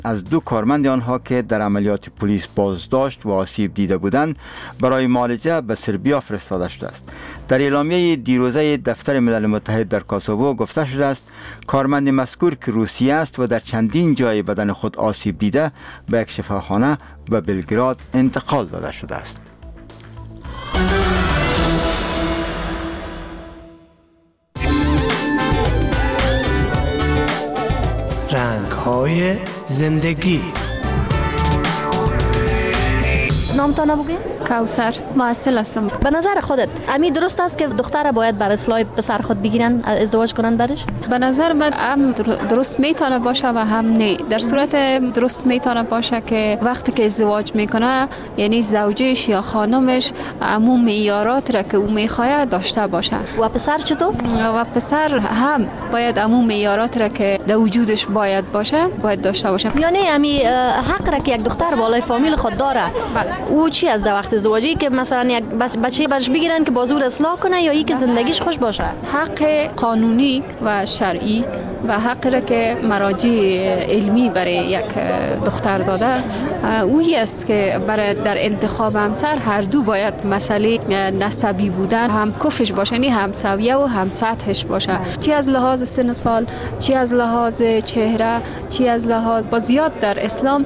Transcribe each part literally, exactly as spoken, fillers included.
از دو کارمند آنها که در عملیات پلیس بازداشت و آسیب دیده بودند برای معالجه به سربیا فرستاده شده است. در اعلامیه دیروزه دفتر ملل متحد در کاسوو گفته شده است کارمند مذکور که روسی است و در چندین جای بدن خود آسیب دیده به یک شفاخانه به بلگراد انتقال داده شده است. رنگ‌های زندگی. نامتان بگوین؟ کوثر محصل هستم. به نظر خودت امی درست است که دختر باید بر اصلاح پسر خود بگیرن ازدواج کنن برش؟ به نظر من هم درست میتونه باشه و هم نه. در صورت درست میتونه باشه که وقتی که ازدواج میکنه یعنی زوجش یا خانمش عموم معیارات را که او میخواد داشته باشه. و پسر چطور؟ و پسر هم باید عموم معیارات را که در وجودش باید باشه باید داشته باشه. یعنی امی حق را که یک دختر بالای فامیل خود داره. بله. او چی از در وقت ازدواجی که مثلا یک بچه برش بگیرن که بازور اصلاح کنه یا ای که زندگیش خوش باشه؟ حق قانونی و شرعی و حق را که مراجع علمی برای یک دختر داده اویی است که برای در انتخاب همسر هر دو باید مسئله نسبی بودن هم کفش باشه، یعنی هم سویه و هم سطحش باشه، چی از لحاظ سن سال، چی از لحاظ چهره، چی از لحاظ با زیاد در اسلام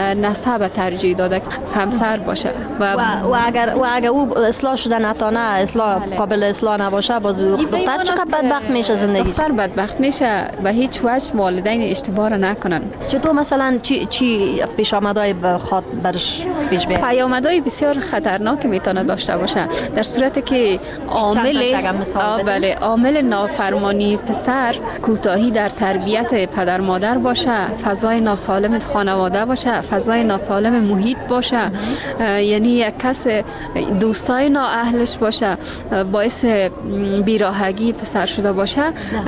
نسب ترجیح داده همسر باشه و, و, و اگر و اگر او اصلاح شده نتانه اصلاح قابل اصلاح نباشه باز دختر چقدر بدبخت میشه زندگی؟ دختر بدبخت میشه و هیچ وجه والدین اشتباه را نکنن. چطور مثلا چی چی پیش آمدای خود برش پیش بیاد؟ پیامدهای بسیار خطرناک میتونه داشته باشه در صورتی که عامل بله عامل نافرمانی پسر کوتاهی در تربیت پدر مادر باشه، فضای ناسالم خانواده باشه، فضای ناسالم محیط باشه، یعنی یک کس دوستای نااهلش باشه باعث بیراهگی پسر شده باشه.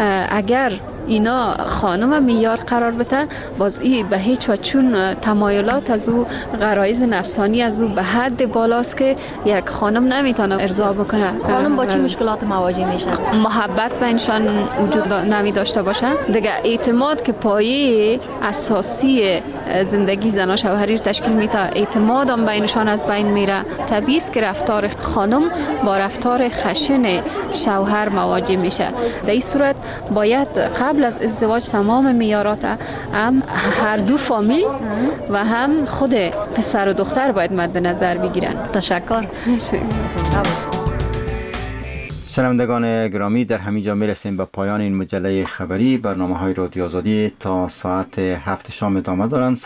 اگر اینا خانم معیار قرار بده باز این به هیچ وجه چون تمایلات از او غرایز نفسانی از او به حد بالاست که یک خانم نمیتونه ارضا بکنه. خانم با چه مشکلات مواجه میشه؟ محبت به انسان وجود نمی داشته باشه دیگه. اعتماد که پایه اساسی زندگی زن و شوهری تشکیل میده، اعتماد هم بینشان از بین میره. طبیعی است که رفتار خانم با رفتار خشن شوهر مواجه میشه. در این صورت باید قبل از ازدواج تمام معیارات هم هر دو فامیل و هم خود پسر و دختر باید مد نظر بگیرن. تشکر. شنوندگان گرامی، در همینجا میرسیم به پایان این مجله خبری. برنامه های رادیو آزادی تا ساعت هفت شام ادامه دارند.